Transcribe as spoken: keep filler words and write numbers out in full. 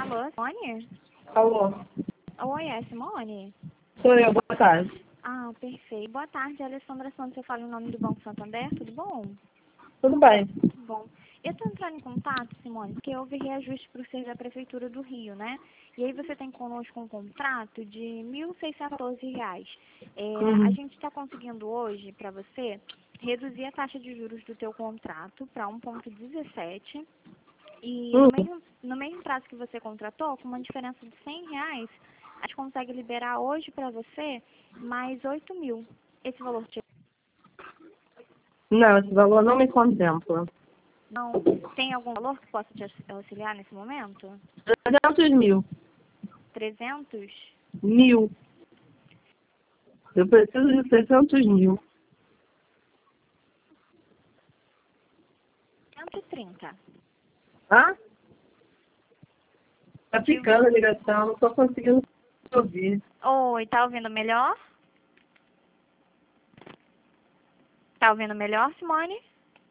Alô, Simone? Alô? Oi, é Simone? Sou eu, boa tarde. Ah, perfeito. Boa tarde, Alessandra Santos. Eu falo em nome do Banco Santander, tudo bom? Tudo bem? Bom, eu estou entrando em contato, Simone, porque houve reajuste para o ser da Prefeitura do Rio, né? E aí você tem conosco um contrato de mil seiscentos e doze reais. É, a Uhum. gente está conseguindo hoje, para você, reduzir a taxa de juros do teu contrato para um vírgula dezessete. E no Uhum. mesmo, no mesmo prazo que você contratou, com uma diferença de cem reais, a gente consegue liberar hoje para você mais oito mil. Esse valor te... Não, esse valor não me contempla. não tem algum valor que possa te auxiliar nesse momento? trezentos mil. trezentos? Mil. Eu preciso de seiscentos mil. cento e trinta. Ah? Tá Que... ficando a ligação, não tô conseguindo ouvir. Oi, tá ouvindo melhor? Tá ouvindo melhor, Simone?